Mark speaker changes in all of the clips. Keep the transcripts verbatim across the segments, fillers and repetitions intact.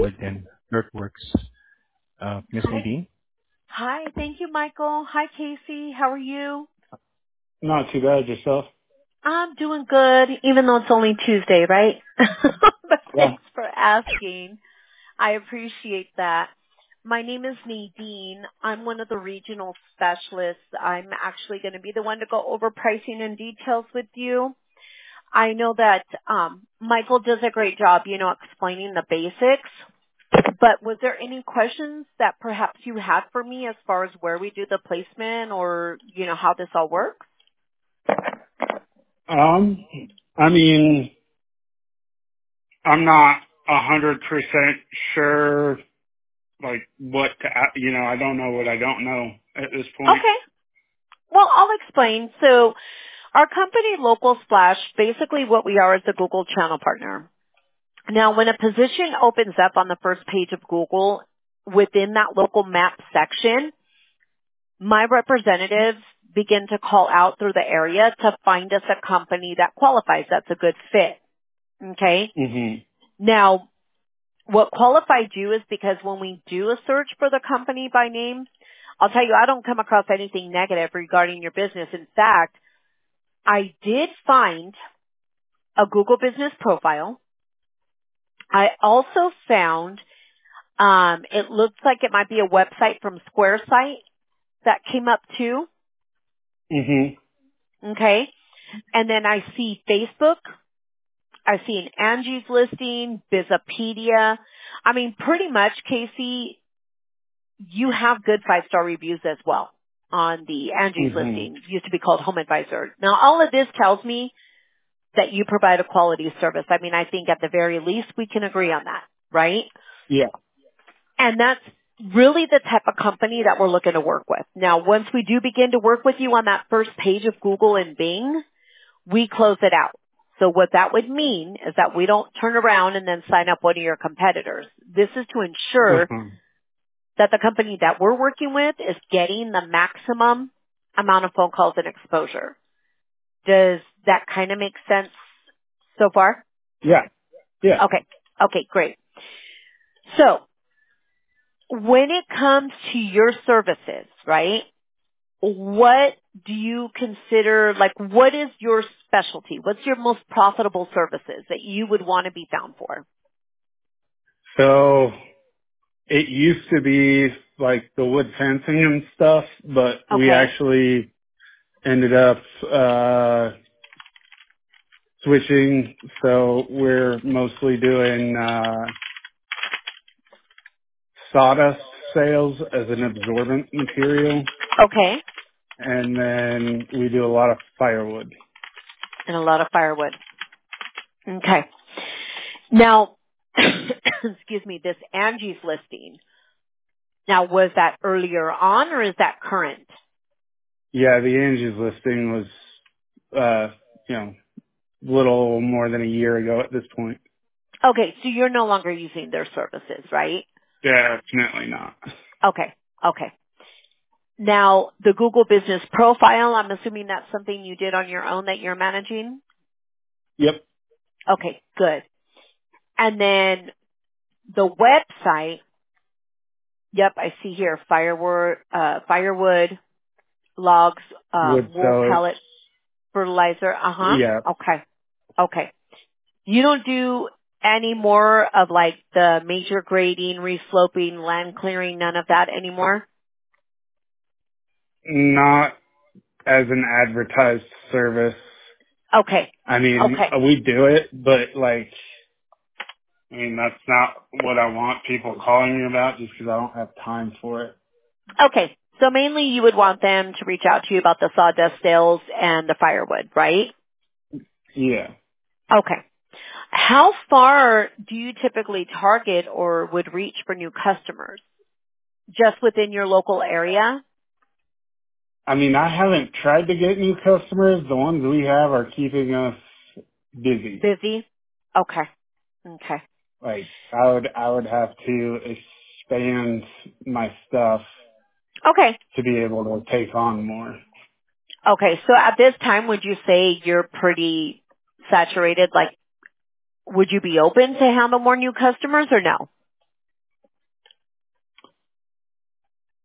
Speaker 1: within Earthworks. Uh, Miss
Speaker 2: Hi.
Speaker 1: Nadine?
Speaker 2: Hi. Thank you, Michael. Hi, Casey. How are you?
Speaker 1: Not too bad yourself.
Speaker 2: I'm doing good, even though it's only Tuesday, right? But
Speaker 1: Yeah.
Speaker 2: thanks for asking. I appreciate that. My name is Nadine. I'm one of the regional specialists. I'm actually going to be the one to go over pricing and details with you. I know that um, Michael does a great job, you know, explaining the basics. But was there any questions that perhaps you had for me as far as where we do the placement or, you know, how this all works?
Speaker 1: Um, I mean, I'm not a hundred percent sure, like, what to, a- you know, I don't know what I don't know at this point.
Speaker 2: Okay. Well, I'll explain. So our company, Local Splash, basically what we are is a Google channel partner. Now, when a position opens up on the first page of Google within that local map section, my representatives begin to call out through the area to find us a company that qualifies, that's a good fit. Okay?
Speaker 1: hmm
Speaker 2: Now, what qualified you is because when we do a search for the company by name, I'll tell you, I don't come across anything negative regarding your business. In fact, I did find a Google business profile. I also found, um, it looks like it might be a website from SquareSite that came up too.
Speaker 1: hmm
Speaker 2: Okay. And then I see Facebook. I see an Angie's listing, Bizopedia. I mean, pretty much, Casey, you have good five-star reviews as well on the Angie's
Speaker 1: hmm
Speaker 2: listing. It used to be called Home Advisor. Now, all of this tells me that you provide a quality service. I mean, I think at the very least we can agree on that, right?
Speaker 1: Yeah.
Speaker 2: And that's really the type of company that we're looking to work with. Now, once we do begin to work with you on that first page of Google and Bing, we close it out. So what that would mean is that we don't turn around and then sign up one of your competitors. This is to ensure
Speaker 1: uh
Speaker 2: that the company that we're working with is getting the maximum amount of phone calls and exposure. Does that kind of make sense so far?
Speaker 1: Yeah. Yeah.
Speaker 2: Okay. Okay, great. So when it comes to your services, right, what do you consider, like what is your specialty? What's your most profitable services that you would want to be found for?
Speaker 1: So it used to be like the wood fencing and stuff, but we
Speaker 2: Okay.
Speaker 1: actually ended up, uh, switching. So we're mostly doing, uh, sawdust sales as an absorbent material,
Speaker 2: Okay.
Speaker 1: and then we do a lot of firewood.
Speaker 2: And a lot of firewood. Okay. Now, excuse me, this Angie's listing. Now, was that earlier on or is that current?
Speaker 1: Yeah, the Angie's listing was, uh, you know, little more than a year ago at this point.
Speaker 2: Okay, so you're no longer using their services, right?
Speaker 1: Definitely not.
Speaker 2: Okay. Okay. Now, the Google Business Profile, I'm assuming that's something you did on your own that you're managing?
Speaker 1: Yep.
Speaker 2: Okay, good. And then the website, yep, I see here firewood, uh, firewood, logs,
Speaker 1: Wood
Speaker 2: um, wool
Speaker 1: pellets.
Speaker 2: pellet, fertilizer. Uh-huh.
Speaker 1: Yeah.
Speaker 2: Okay. Okay. You don't do any more of like the major grading, resloping, land clearing, none of that anymore?
Speaker 1: Not as an advertised service.
Speaker 2: Okay.
Speaker 1: I mean,
Speaker 2: Okay.
Speaker 1: uh, we do it, but like, I mean, that's not what I want people calling me about just because I don't have time for it.
Speaker 2: Okay. So mainly you would want them to reach out to you about the sawdust sales and the firewood, right?
Speaker 1: Yeah.
Speaker 2: Okay. How far do you typically target or would reach for new customers? Just within your local area?
Speaker 1: I mean, I haven't tried to get new customers. The ones we have are keeping us busy.
Speaker 2: Busy? Okay. Okay.
Speaker 1: Like, I would, I would have to expand my stuff
Speaker 2: Okay.
Speaker 1: to be able to take on more.
Speaker 2: Okay. So at this time, would you say you're pretty saturated? Like, would you be open to handle more new customers or no?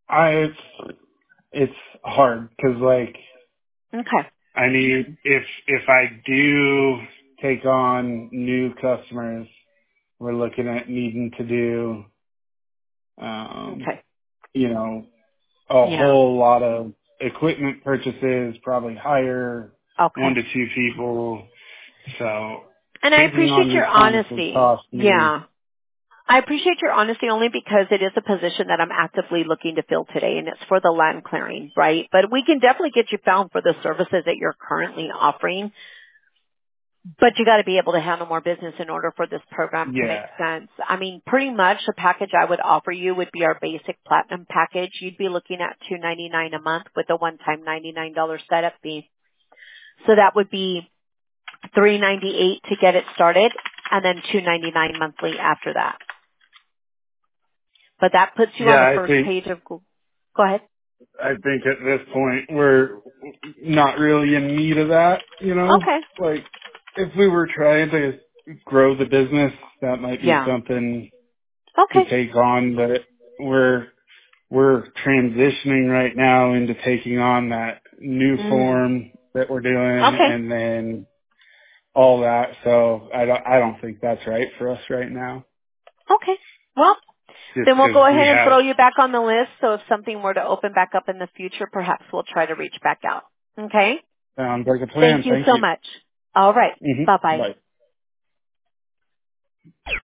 Speaker 1: I it's it's hard because like
Speaker 2: Okay.
Speaker 1: I mean if if I do take on new customers, we're looking at needing to do um,
Speaker 2: Okay.
Speaker 1: you know a
Speaker 2: Yeah.
Speaker 1: whole lot of equipment purchases, probably hire one
Speaker 2: Okay.
Speaker 1: to two people. So
Speaker 2: And I
Speaker 1: taking
Speaker 2: appreciate
Speaker 1: on new
Speaker 2: your
Speaker 1: clients would
Speaker 2: honesty.
Speaker 1: cost me.
Speaker 2: Yeah. I appreciate your honesty only because it is a position that I'm actively looking to fill today, and it's for the land clearing, right? But we can definitely get you found for the services that you're currently offering, but you got to be able to handle more business in order for this program to make
Speaker 1: Yeah,
Speaker 2: sense. I mean, pretty much the package I would offer you would be our basic platinum package. You'd be looking at two ninety-nine a month with a one-time ninety-nine dollars setup fee. So that would be three ninety-eight to get it started, and then two ninety-nine monthly after that. But that puts you on the
Speaker 1: yeah. I
Speaker 2: first
Speaker 1: think
Speaker 2: page of Google. Go ahead.
Speaker 1: I think at this point we're not really in need of that. You know,
Speaker 2: Okay.
Speaker 1: like if we were trying to grow the business, that might be
Speaker 2: Yeah.
Speaker 1: something to
Speaker 2: Okay.
Speaker 1: take on. But we're we're transitioning right now into taking on that new
Speaker 2: Mm.
Speaker 1: form that we're doing,
Speaker 2: Okay.
Speaker 1: and then all that. So I don't I don't think that's right for us right now.
Speaker 2: Okay. Well,
Speaker 1: Just
Speaker 2: then we'll
Speaker 1: because
Speaker 2: go
Speaker 1: we
Speaker 2: ahead and
Speaker 1: have
Speaker 2: throw you back on the list. So if something were to open back up in the future, perhaps we'll try to reach back out. Okay.
Speaker 1: sounds like a plan.
Speaker 2: Thank you
Speaker 1: Thank
Speaker 2: so
Speaker 1: you.
Speaker 2: much. All right. Bye
Speaker 1: hmm
Speaker 2: bye.
Speaker 1: Bye.